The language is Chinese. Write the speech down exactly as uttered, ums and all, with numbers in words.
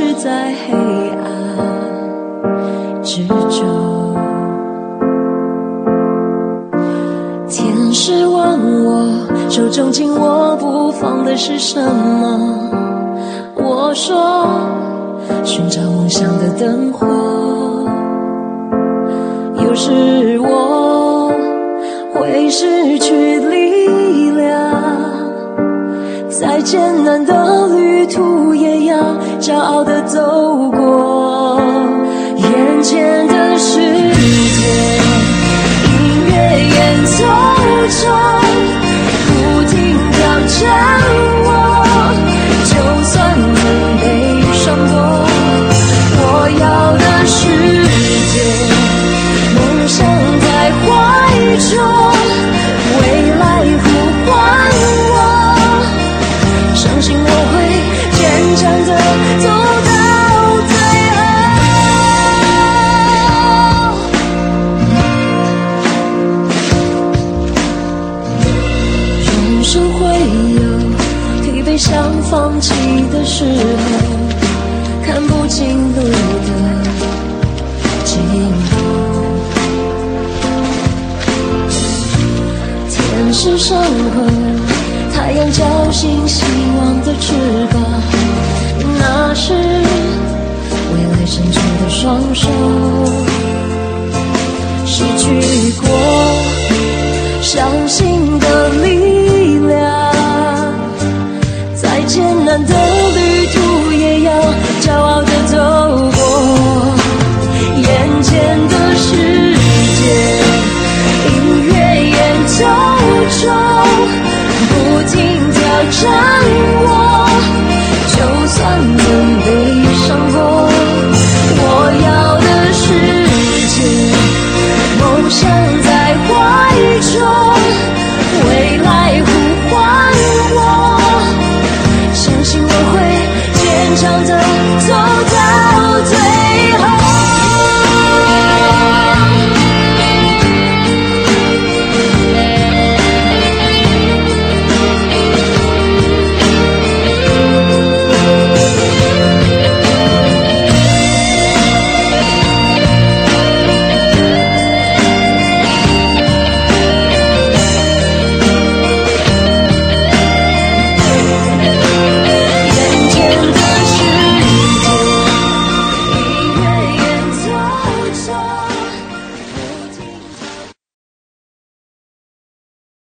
在黑暗之中。天使问我，手中紧握不放的是什么？我说，寻找梦想的灯火。有时我会失去力量，再艰难的旅途也要骄傲地走过。眼前的世界，音乐演奏中不停挑战我，就算很悲伤过，我要的世界，梦想在怀中，未来呼唤我，相信我会坚强地走到最后。人生会有疲惫想放弃的时候，看不清路的尽头。天使身后，太阳叫醒希望的翅膀，那是未来伸出的双手，失去过